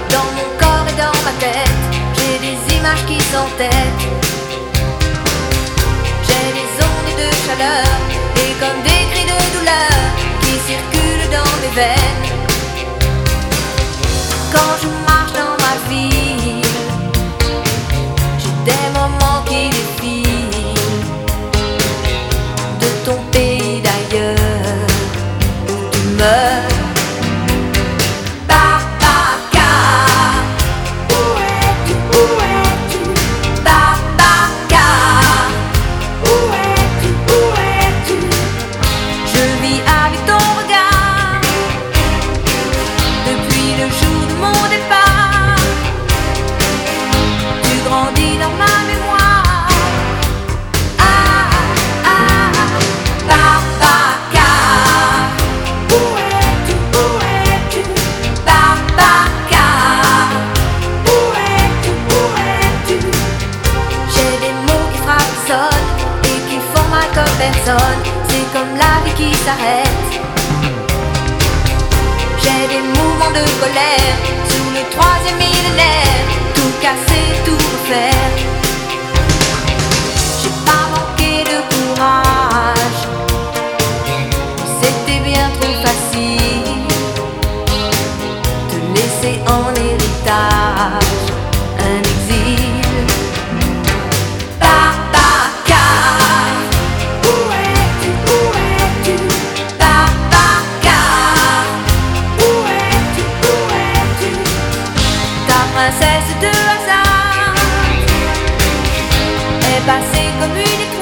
Dans mon corps et dans ma tête, j'ai des images qui s'entêtent. J'ai des ondes de chaleur et comme des cris de douleur qui circulent dans mes veines. Quand je marche dans ma ville, j'ai des moments qui défilent de ton pays d'ailleurs où tu meurs. C'est comme la vie qui s'arrête. J'ai des mouvements de colère sous le 3e millénaire. Tout casser, tout refaire. J'ai pas manqué de courage, c'était bien trop facile de laisser en héritage un exil. Princesse de hasard est passée comme une étoile.